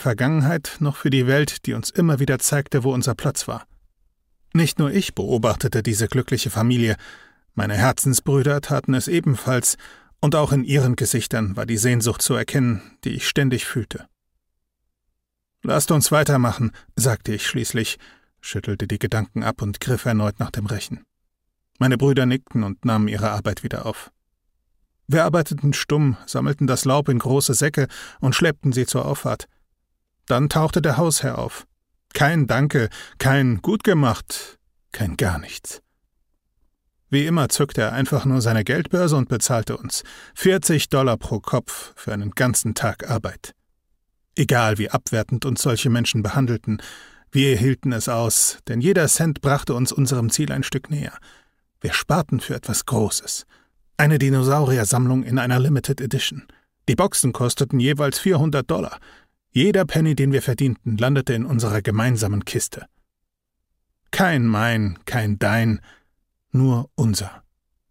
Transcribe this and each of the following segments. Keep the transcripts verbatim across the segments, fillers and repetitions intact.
Vergangenheit noch für die Welt, die uns immer wieder zeigte, wo unser Platz war. Nicht nur ich beobachtete diese glückliche Familie, meine Herzensbrüder taten es ebenfalls, und auch in ihren Gesichtern war die Sehnsucht zu erkennen, die ich ständig fühlte. »Lasst uns weitermachen«, sagte ich schließlich, schüttelte die Gedanken ab und griff erneut nach dem Rechen. Meine Brüder nickten und nahmen ihre Arbeit wieder auf. Wir arbeiteten stumm, sammelten das Laub in große Säcke und schleppten sie zur Auffahrt. Dann tauchte der Hausherr auf. Kein Danke, kein Gut gemacht, kein gar nichts. Wie immer zückte er einfach nur seine Geldbörse und bezahlte uns vierzig Dollar pro Kopf für einen ganzen Tag Arbeit. Egal wie abwertend uns solche Menschen behandelten, wir hielten es aus, denn jeder Cent brachte uns unserem Ziel ein Stück näher. Wir sparten für etwas Großes. Eine Dinosauriersammlung in einer Limited Edition. Die Boxen kosteten jeweils vierhundert Dollar. Jeder Penny, den wir verdienten, landete in unserer gemeinsamen Kiste. Kein mein, kein dein, nur unser.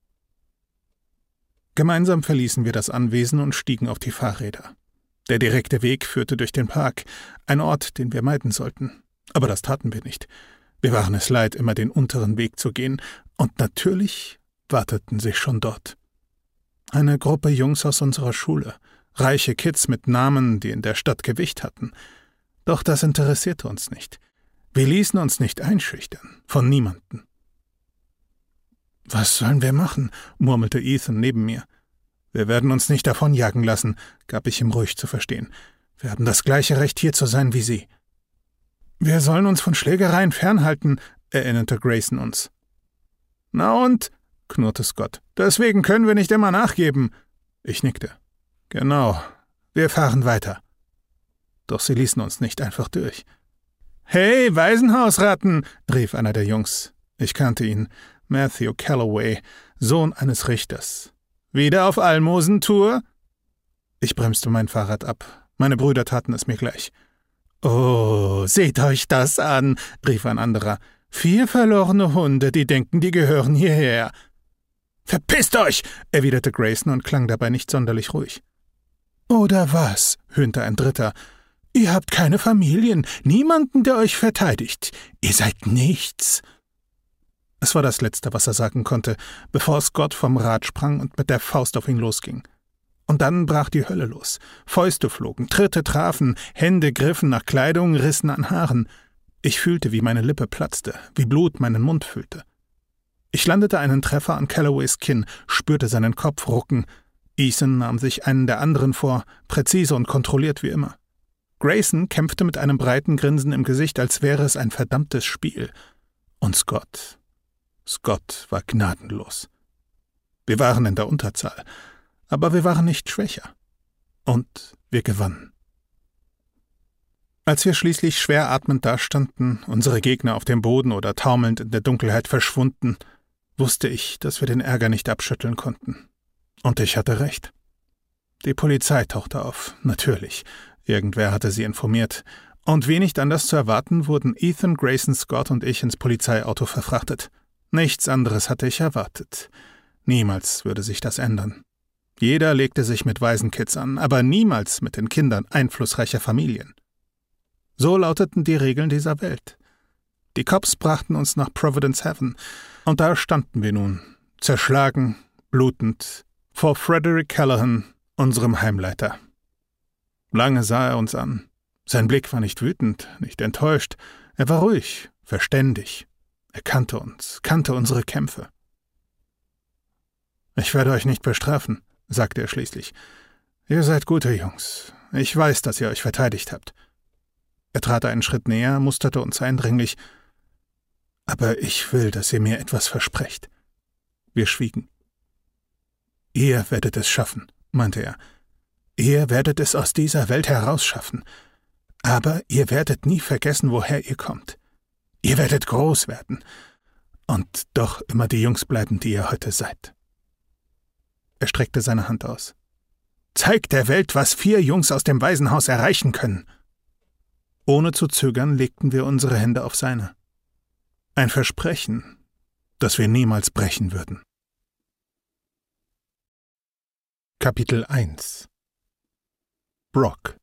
Gemeinsam verließen wir das Anwesen und stiegen auf die Fahrräder. Der direkte Weg führte durch den Park, ein Ort, den wir meiden sollten. Aber das taten wir nicht. Wir waren es leid, immer den unteren Weg zu gehen, und natürlich warteten sie schon dort. Eine Gruppe Jungs aus unserer Schule, reiche Kids mit Namen, die in der Stadt Gewicht hatten. Doch das interessierte uns nicht. Wir ließen uns nicht einschüchtern, von niemandem. »Was sollen wir machen?« murmelte Ethan neben mir. »Wir werden uns nicht davonjagen lassen«, gab ich ihm ruhig zu verstehen. »Wir haben das gleiche Recht, hier zu sein wie Sie.« »Wir sollen uns von Schlägereien fernhalten«, erinnerte Grayson uns. »Na und?«, knurrte Scott. »Deswegen können wir nicht immer nachgeben.« Ich nickte. »Genau, wir fahren weiter.« Doch sie ließen uns nicht einfach durch. »Hey, Waisenhausratten«, rief einer der Jungs. Ich kannte ihn, Matthew Calloway, Sohn eines Richters. »Wieder auf Almosentour?« Ich bremste mein Fahrrad ab. Meine Brüder taten es mir gleich. »Oh, seht euch das an«, rief ein anderer. »Vier verlorene Hunde, die denken, die gehören hierher.« »Verpisst euch«, erwiderte Grayson und klang dabei nicht sonderlich ruhig. »Oder was?«, höhnte ein Dritter. »Ihr habt keine Familien, niemanden, der euch verteidigt. Ihr seid nichts.« Es war das Letzte, was er sagen konnte, bevor Scott vom Rad sprang und mit der Faust auf ihn losging. Und dann brach die Hölle los. Fäuste flogen, Tritte trafen, Hände griffen nach Kleidung, rissen an Haaren. Ich fühlte, wie meine Lippe platzte, wie Blut meinen Mund füllte. Ich landete einen Treffer an Calloways Kinn, spürte seinen Kopf rucken. Ethan nahm sich einen der anderen vor, präzise und kontrolliert wie immer. Grayson kämpfte mit einem breiten Grinsen im Gesicht, als wäre es ein verdammtes Spiel. Und Scott... Scott war gnadenlos. Wir waren in der Unterzahl, aber wir waren nicht schwächer. Und wir gewannen. Als wir schließlich schwer atmend dastanden, unsere Gegner auf dem Boden oder taumelnd in der Dunkelheit verschwunden, wusste ich, dass wir den Ärger nicht abschütteln konnten. Und ich hatte recht. Die Polizei tauchte auf, natürlich. Irgendwer hatte sie informiert. Und wie nicht anders zu erwarten, wurden Ethan, Grayson, Scott und ich ins Polizeiauto verfrachtet. Nichts anderes hatte ich erwartet. Niemals würde sich das ändern. Jeder legte sich mit Waisenkids an, aber niemals mit den Kindern einflussreicher Familien. So lauteten die Regeln dieser Welt. Die Cops brachten uns nach Providence Haven, und da standen wir nun, zerschlagen, blutend, vor Frederick Callahan, unserem Heimleiter. Lange sah er uns an. Sein Blick war nicht wütend, nicht enttäuscht, er war ruhig, verständig. Er kannte uns, kannte unsere Kämpfe. »Ich werde euch nicht bestrafen«, sagte er schließlich. »Ihr seid gute Jungs. Ich weiß, dass ihr euch verteidigt habt.« Er trat einen Schritt näher, musterte uns eindringlich. »Aber ich will, dass ihr mir etwas versprecht.« Wir schwiegen. »Ihr werdet es schaffen«, meinte er. »Ihr werdet es aus dieser Welt herausschaffen. Aber ihr werdet nie vergessen, woher ihr kommt. Ihr werdet groß werden und doch immer die Jungs bleiben, die ihr heute seid.« Er streckte seine Hand aus. »Zeigt der Welt, was vier Jungs aus dem Waisenhaus erreichen können.« Ohne zu zögern legten wir unsere Hände auf seine. Ein Versprechen, das wir niemals brechen würden. Kapitel eins. Brock.